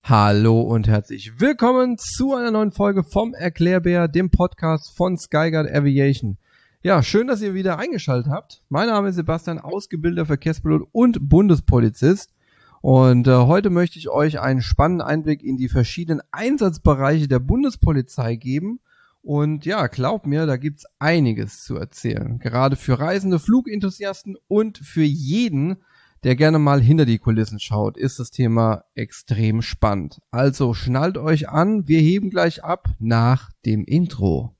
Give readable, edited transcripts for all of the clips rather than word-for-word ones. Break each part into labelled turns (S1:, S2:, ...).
S1: Hallo und herzlich willkommen zu einer neuen Folge vom Erklärbär, dem Podcast von Skyguard Aviation. Ja, schön, dass ihr wieder eingeschaltet habt. Mein Name ist Sebastian, ausgebildeter Verkehrspilot und Bundespolizist. Und heute möchte ich euch einen spannenden Einblick in die verschiedenen Einsatzbereiche der Bundespolizei geben. Und ja, glaubt mir, da gibt's einiges zu erzählen. Gerade für Reisende, Flugenthusiasten und für jeden, der gerne mal hinter die Kulissen schaut, ist das Thema extrem spannend. Also schnallt euch an, wir heben gleich ab nach dem Intro.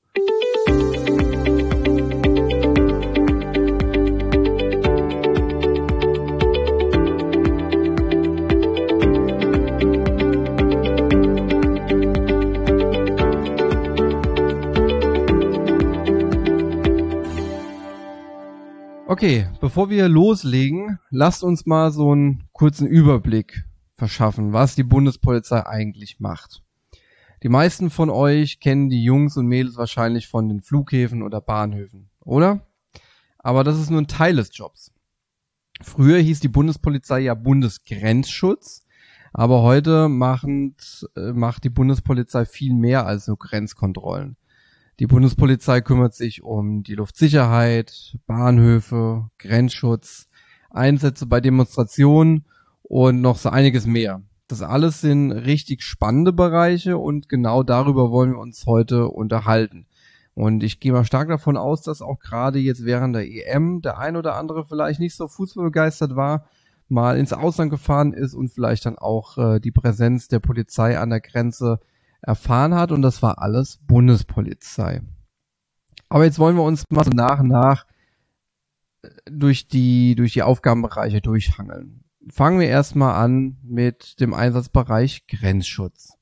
S1: Okay, bevor wir loslegen, lasst uns mal so einen kurzen Überblick verschaffen, was die Bundespolizei eigentlich macht. Die meisten von euch kennen die Jungs und Mädels wahrscheinlich von den Flughäfen oder Bahnhöfen, oder? Aber das ist nur ein Teil des Jobs. Früher hieß die Bundespolizei ja Bundesgrenzschutz, aber heute macht die Bundespolizei viel mehr als nur Grenzkontrollen. Die Bundespolizei kümmert sich um die Luftsicherheit, Bahnhöfe, Grenzschutz, Einsätze bei Demonstrationen und noch so einiges mehr. Das alles sind richtig spannende Bereiche und genau darüber wollen wir uns heute unterhalten. Und ich gehe mal stark davon aus, dass auch gerade jetzt während der EM der ein oder andere vielleicht nicht so fußballbegeistert war, mal ins Ausland gefahren ist und vielleicht dann auch die Präsenz der Polizei an der Grenze erfahren hat, und das war alles Bundespolizei. Aber jetzt wollen wir uns mal so nach und nach durch die Aufgabenbereiche durchhangeln. Fangen wir erstmal an mit dem Einsatzbereich Grenzschutz.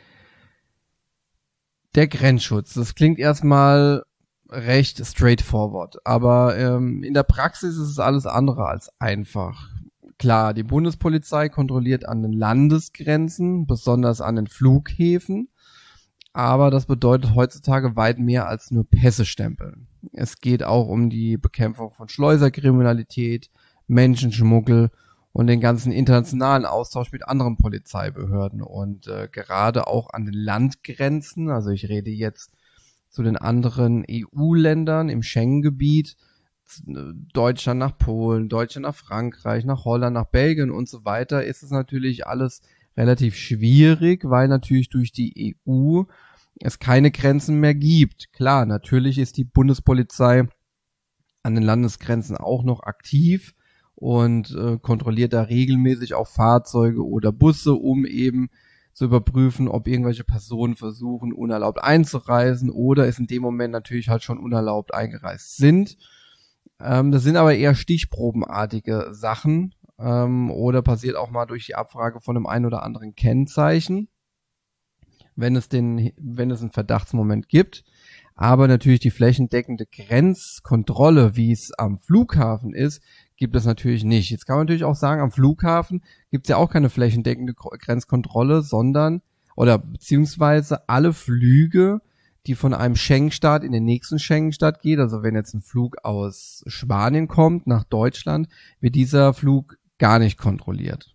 S1: Der Grenzschutz, das klingt erstmal recht straightforward, aber in der Praxis ist es alles andere als einfach. Klar, die Bundespolizei kontrolliert an den Landesgrenzen, besonders an den Flughäfen. Aber das bedeutet heutzutage weit mehr als nur Pässe stempeln. Es geht auch um die Bekämpfung von Schleuserkriminalität, Menschenschmuggel und den ganzen internationalen Austausch mit anderen Polizeibehörden. Und gerade auch an den Landgrenzen, also ich rede jetzt zu den anderen EU-Ländern im Schengen-Gebiet, Deutschland nach Polen, Deutschland nach Frankreich, nach Holland, nach Belgien und so weiter, ist es natürlich alles relativ schwierig, weil natürlich durch die EU es keine Grenzen mehr gibt. Klar, natürlich ist die Bundespolizei an den Landesgrenzen auch noch aktiv und kontrolliert da regelmäßig auch Fahrzeuge oder Busse, um eben zu überprüfen, ob irgendwelche Personen versuchen, unerlaubt einzureisen oder es in dem Moment natürlich halt schon unerlaubt eingereist sind. Das sind aber eher stichprobenartige Sachen, oder passiert auch mal durch die Abfrage von einem ein oder anderen Kennzeichen, wenn es einen Verdachtsmoment gibt. Aber natürlich die flächendeckende Grenzkontrolle, wie es am Flughafen ist, gibt es natürlich nicht. Jetzt kann man natürlich auch sagen, am Flughafen gibt es ja auch keine flächendeckende Grenzkontrolle, beziehungsweise alle Flüge, die von einem Schengen-Staat in den nächsten Schengen-Staat geht, also wenn jetzt ein Flug aus Spanien kommt nach Deutschland, wird dieser Flug gar nicht kontrolliert.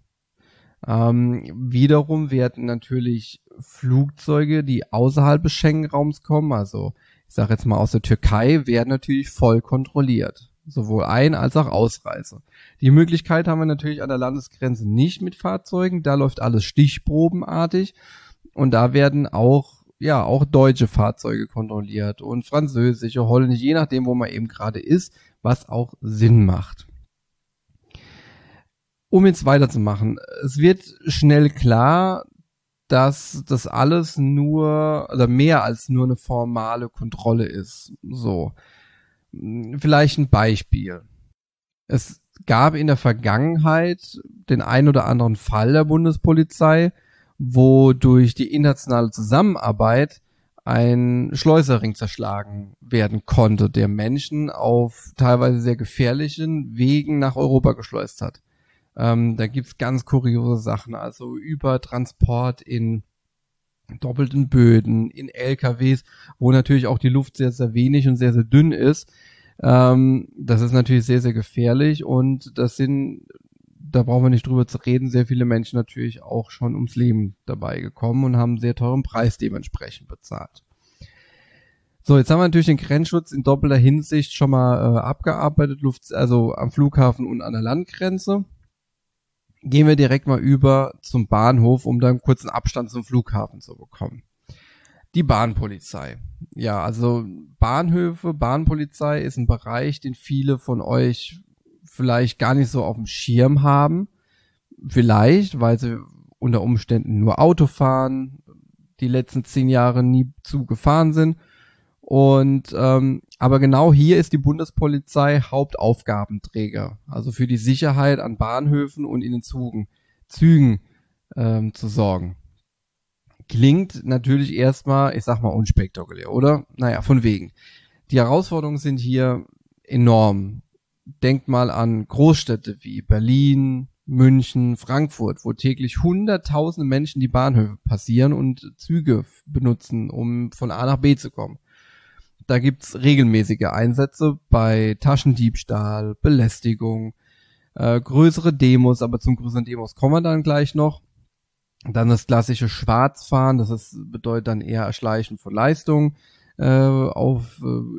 S1: Wiederum werden natürlich Flugzeuge, die außerhalb des Schengen-Raums kommen, also ich sage jetzt mal aus der Türkei, werden natürlich voll kontrolliert. Sowohl Ein- als auch Ausreise. Die Möglichkeit haben wir natürlich an der Landesgrenze nicht mit Fahrzeugen, da läuft alles stichprobenartig und da werden auch deutsche Fahrzeuge kontrolliert und französische, holländische, je nachdem, wo man eben gerade ist, was auch Sinn macht. Um jetzt weiterzumachen, es wird schnell klar, dass das alles mehr als nur eine formale Kontrolle ist. So, vielleicht ein Beispiel. Es gab in der Vergangenheit den ein oder anderen Fall der Bundespolizei, wo durch die internationale Zusammenarbeit ein Schleuserring zerschlagen werden konnte, der Menschen auf teilweise sehr gefährlichen Wegen nach Europa geschleust hat. Da gibt's ganz kuriose Sachen, also Übertransport in doppelten Böden, in LKWs, wo natürlich auch die Luft sehr, sehr wenig und sehr, sehr dünn ist. Das ist natürlich sehr, sehr gefährlich und das sind da brauchen wir nicht drüber zu reden, sehr viele Menschen natürlich auch schon ums Leben dabei gekommen und haben einen sehr teuren Preis dementsprechend bezahlt. So, jetzt haben wir natürlich den Grenzschutz in doppelter Hinsicht schon mal abgearbeitet, also am Flughafen und an der Landgrenze. Gehen wir direkt mal über zum Bahnhof, um da einen kurzen Abstand zum Flughafen zu bekommen. Die Bahnpolizei. Ja, also Bahnhöfe, Bahnpolizei ist ein Bereich, den viele von euch vielleicht gar nicht so auf dem Schirm haben. Vielleicht, weil sie unter Umständen nur Auto fahren, die letzten 10 Jahre nie Zug gefahren sind. Und aber genau hier ist die Bundespolizei Hauptaufgabenträger, also für die Sicherheit an Bahnhöfen und in den Zügen zu sorgen. Klingt natürlich erstmal, ich sag mal, unspektakulär, oder? Naja, von wegen. Die Herausforderungen sind hier enorm. Denkt mal an Großstädte wie Berlin, München, Frankfurt, wo täglich hunderttausende Menschen die Bahnhöfe passieren und Züge benutzen, um von A nach B zu kommen. Da gibt's regelmäßige Einsätze bei Taschendiebstahl, Belästigung, größere Demos, aber zum größeren Demos kommen wir dann gleich noch. Dann das klassische Schwarzfahren, bedeutet dann eher Erschleichen von Leistungen auf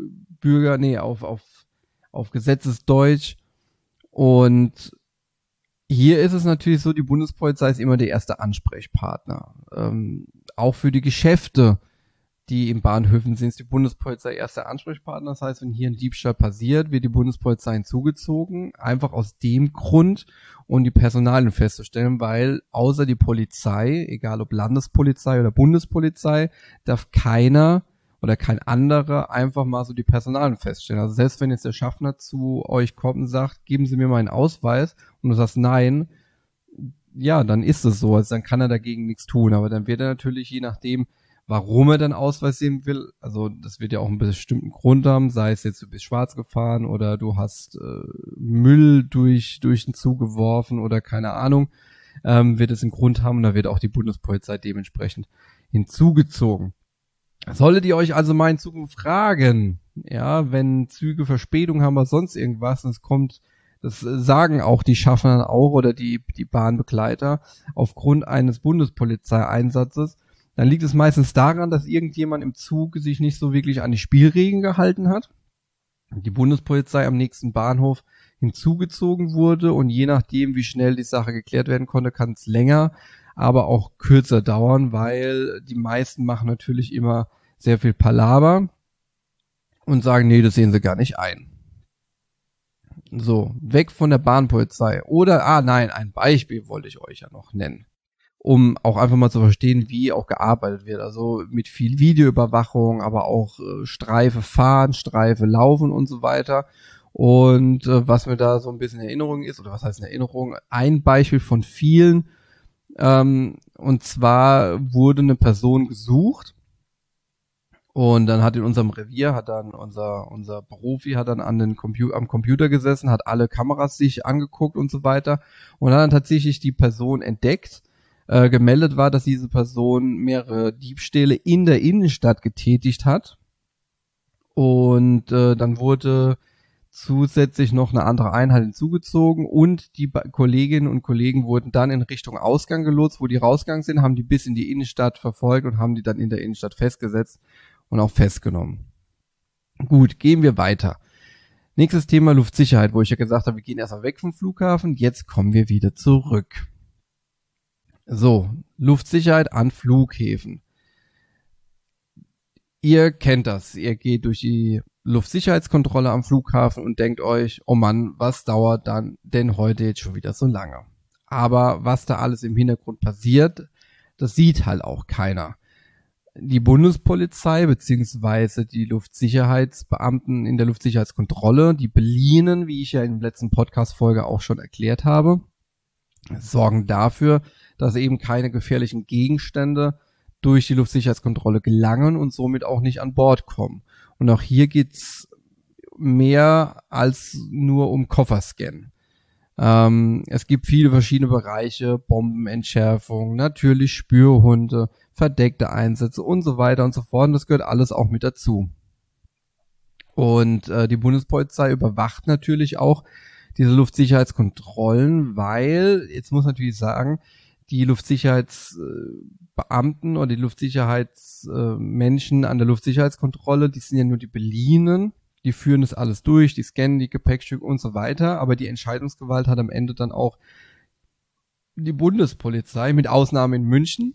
S1: Gesetzesdeutsch. Und hier ist es natürlich so, die Bundespolizei ist immer der erste Ansprechpartner. Auch für die Geschäfte, die in Bahnhöfen sind, ist die Bundespolizei erster Ansprechpartner. Das heißt, wenn hier ein Diebstahl passiert, wird die Bundespolizei hinzugezogen, einfach aus dem Grund, um die Personalien festzustellen, weil außer die Polizei, egal ob Landespolizei oder Bundespolizei, darf keiner oder kein anderer einfach mal so die Personalien feststellen. Also selbst wenn jetzt der Schaffner zu euch kommt und sagt, geben Sie mir mal einen Ausweis und du sagst nein, ja, dann ist es so, also dann kann er dagegen nichts tun, aber dann wird er natürlich, je nachdem, warum er dann Ausweis sehen will, also das wird ja auch einen bestimmten Grund haben, sei es jetzt, du bist schwarz gefahren oder du hast Müll durch den Zug geworfen oder keine Ahnung, wird es einen Grund haben und da wird auch die Bundespolizei dementsprechend hinzugezogen. Solltet ihr euch also mal in Zukunft fragen, ja, wenn Züge Verspätung haben oder sonst irgendwas, das sagen auch die Schaffner dann auch oder die Bahnbegleiter aufgrund eines Bundespolizeieinsatzes, dann liegt es meistens daran, dass irgendjemand im Zug sich nicht so wirklich an die Spielregeln gehalten hat. Die Bundespolizei am nächsten Bahnhof hinzugezogen wurde und je nachdem, wie schnell die Sache geklärt werden konnte, kann es länger, aber auch kürzer dauern, weil die meisten machen natürlich immer sehr viel Palaver und sagen, nee, das sehen sie gar nicht ein. So, weg von der Bahnpolizei. Oder, ein Beispiel wollte ich euch ja noch nennen, um auch einfach mal zu verstehen, wie auch gearbeitet wird. Also mit viel Videoüberwachung, aber auch Streife fahren, Streife laufen und so weiter. Und was mir da so ein bisschen in Erinnerung ist, oder was heißt in Erinnerung, ein Beispiel von vielen, und zwar wurde eine Person gesucht und dann hat in unserem Revier, unser Profi hat dann am Computer gesessen, hat alle Kameras sich angeguckt und so weiter und hat dann tatsächlich die Person entdeckt. Gemeldet war, dass diese Person mehrere Diebstähle in der Innenstadt getätigt hat und dann wurde zusätzlich noch eine andere Einheit hinzugezogen und die Kolleginnen und Kollegen wurden dann in Richtung Ausgang gelotst, wo die rausgegangen sind, haben die bis in die Innenstadt verfolgt und haben die dann in der Innenstadt festgesetzt und auch festgenommen. Gut, gehen wir weiter. Nächstes Thema Luftsicherheit, wo ich ja gesagt habe, wir gehen erstmal weg vom Flughafen, jetzt kommen wir wieder zurück. So, Luftsicherheit an Flughäfen. Ihr kennt das. Ihr geht durch die Luftsicherheitskontrolle am Flughafen und denkt euch, oh Mann, was dauert dann denn heute jetzt schon wieder so lange? Aber was da alles im Hintergrund passiert, das sieht halt auch keiner. Die Bundespolizei beziehungsweise die Luftsicherheitsbeamten in der Luftsicherheitskontrolle, die beliehen, wie ich ja in der letzten Podcast-Folge auch schon erklärt habe, sorgen dafür, dass eben keine gefährlichen Gegenstände durch die Luftsicherheitskontrolle gelangen und somit auch nicht an Bord kommen. Und auch hier geht's mehr als nur um Kofferscan. Es gibt viele verschiedene Bereiche, Bombenentschärfung, natürlich Spürhunde, verdeckte Einsätze und so weiter und so fort. Und das gehört alles auch mit dazu. Und die Bundespolizei überwacht natürlich auch diese Luftsicherheitskontrollen, weil, jetzt muss man natürlich sagen, die Luftsicherheitsbeamten oder die Luftsicherheitsmenschen an der Luftsicherheitskontrolle, die sind ja nur die Beliehenen, die führen das alles durch, die scannen die Gepäckstücke und so weiter, aber die Entscheidungsgewalt hat am Ende dann auch die Bundespolizei, mit Ausnahme in München.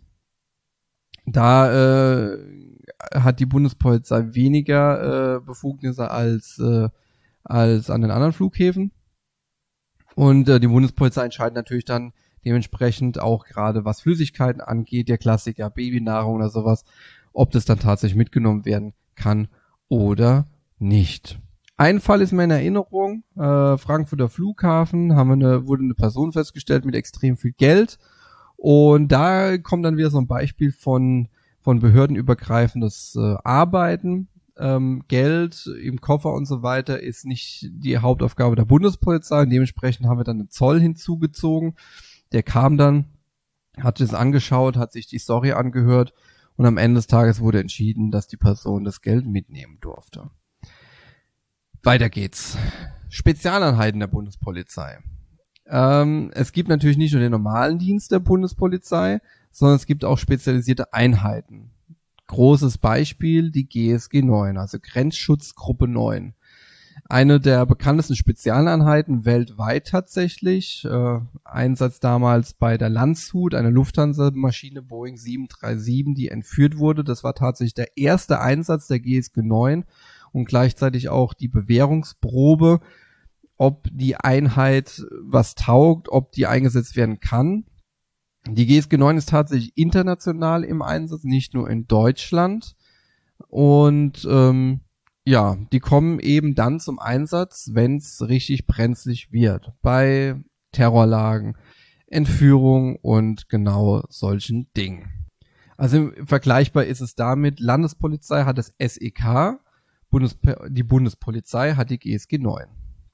S1: Da hat die Bundespolizei weniger Befugnisse als an den anderen Flughäfen. Und die Bundespolizei entscheidet natürlich dann dementsprechend auch gerade, was Flüssigkeiten angeht, der Klassiker Babynahrung oder sowas, ob das dann tatsächlich mitgenommen werden kann oder nicht. Ein Fall ist mir in Erinnerung, Frankfurter Flughafen, wurde eine Person festgestellt mit extrem viel Geld. Und da kommt dann wieder so ein Beispiel von behördenübergreifendes Arbeiten. Geld im Koffer und so weiter ist nicht die Hauptaufgabe der Bundespolizei. Und dementsprechend haben wir dann einen Zoll hinzugezogen. Der kam dann, hat es angeschaut, hat sich die Story angehört und am Ende des Tages wurde entschieden, dass die Person das Geld mitnehmen durfte. Weiter geht's. Spezialeinheiten der Bundespolizei. Es gibt natürlich nicht nur den normalen Dienst der Bundespolizei, sondern es gibt auch spezialisierte Einheiten. Großes Beispiel, die GSG 9, also Grenzschutzgruppe 9. Eine der bekanntesten Spezialeinheiten weltweit tatsächlich. Einsatz damals bei der Landshut, eine Lufthansa-Maschine Boeing 737, die entführt wurde. Das war tatsächlich der erste Einsatz der GSG 9 und gleichzeitig auch die Bewährungsprobe, ob die Einheit was taugt, ob die eingesetzt werden kann. Die GSG 9 ist tatsächlich international im Einsatz, nicht nur in Deutschland. Und die kommen eben dann zum Einsatz, wenn es richtig brenzlig wird. Bei Terrorlagen, Entführung und genau solchen Dingen. Also vergleichbar ist es damit, Landespolizei hat das SEK, die Bundespolizei hat die GSG 9.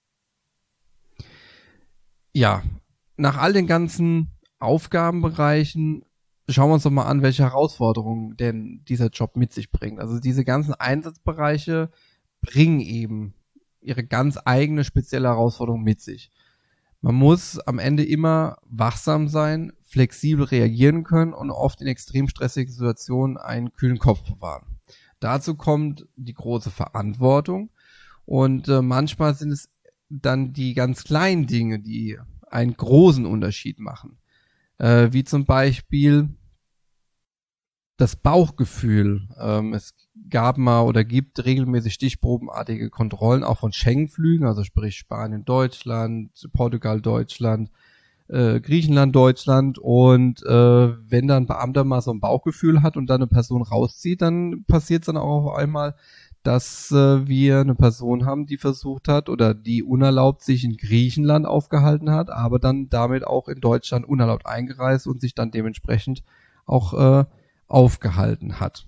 S1: Ja, nach all den ganzen Aufgabenbereichen schauen wir uns doch mal an, welche Herausforderungen denn dieser Job mit sich bringt. Also diese ganzen Einsatzbereiche bringen eben ihre ganz eigene spezielle Herausforderung mit sich. Man muss am Ende immer wachsam sein, flexibel reagieren können und oft in extrem stressigen Situationen einen kühlen Kopf bewahren. Dazu kommt die große Verantwortung und manchmal sind es dann die ganz kleinen Dinge, die einen großen Unterschied machen. Wie zum Beispiel das Bauchgefühl. Es gab mal oder gibt regelmäßig stichprobenartige Kontrollen auch von Schengen-Flügen, also sprich Spanien, Deutschland, Portugal, Deutschland, Griechenland, Deutschland. Und wenn dann ein Beamter mal so ein Bauchgefühl hat und dann eine Person rauszieht, dann passiert es dann auch auf einmal, dass wir eine Person haben, die versucht hat oder die unerlaubt sich in Griechenland aufgehalten hat, aber dann damit auch in Deutschland unerlaubt eingereist und sich dann dementsprechend auch aufgehalten hat.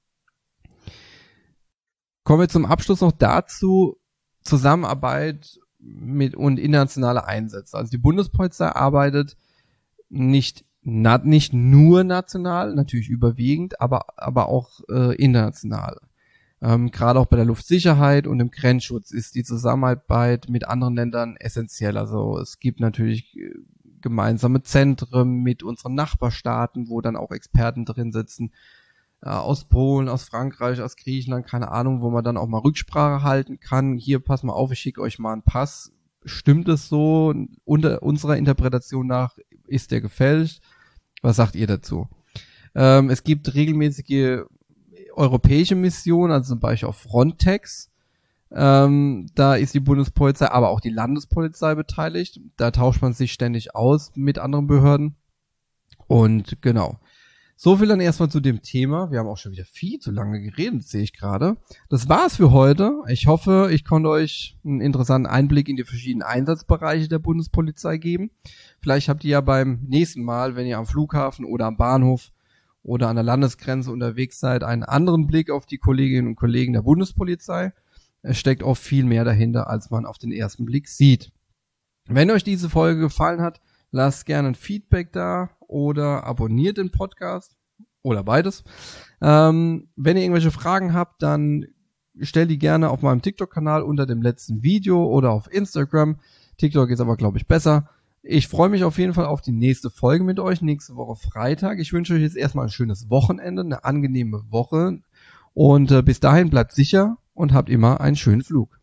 S1: Kommen wir zum Abschluss noch dazu, Zusammenarbeit mit und internationale Einsätze. Also die Bundespolizei arbeitet nicht nur national, natürlich überwiegend, aber auch international. Gerade auch bei der Luftsicherheit und im Grenzschutz ist die Zusammenarbeit mit anderen Ländern essentiell. Also es gibt natürlich gemeinsame Zentren mit unseren Nachbarstaaten, wo dann auch Experten drin sitzen, aus Polen, aus Frankreich, aus Griechenland, keine Ahnung, wo man dann auch mal Rücksprache halten kann. Hier, pass mal auf, ich schicke euch mal einen Pass. Stimmt es so? Unter unserer Interpretation nach ist der gefälscht. Was sagt ihr dazu? Es gibt regelmäßige europäische Missionen, also zum Beispiel auf Frontex. Da ist die Bundespolizei, aber auch die Landespolizei beteiligt. Da tauscht man sich ständig aus mit anderen Behörden. Und genau. So viel dann erstmal zu dem Thema. Wir haben auch schon wieder viel zu lange geredet, sehe ich gerade. Das war's für heute. Ich hoffe, ich konnte euch einen interessanten Einblick in die verschiedenen Einsatzbereiche der Bundespolizei geben. Vielleicht habt ihr ja beim nächsten Mal, wenn ihr am Flughafen oder am Bahnhof oder an der Landesgrenze unterwegs seid, einen anderen Blick auf die Kolleginnen und Kollegen der Bundespolizei. Es steckt oft viel mehr dahinter, als man auf den ersten Blick sieht. Wenn euch diese Folge gefallen hat, lasst gerne ein Feedback da oder abonniert den Podcast oder beides. Wenn ihr irgendwelche Fragen habt, dann stellt die gerne auf meinem TikTok-Kanal unter dem letzten Video oder auf Instagram. TikTok ist aber, glaube ich, besser. Ich freue mich auf jeden Fall auf die nächste Folge mit euch, nächste Woche Freitag. Ich wünsche euch jetzt erstmal ein schönes Wochenende, eine angenehme Woche und bis dahin bleibt sicher und habt immer einen schönen Flug.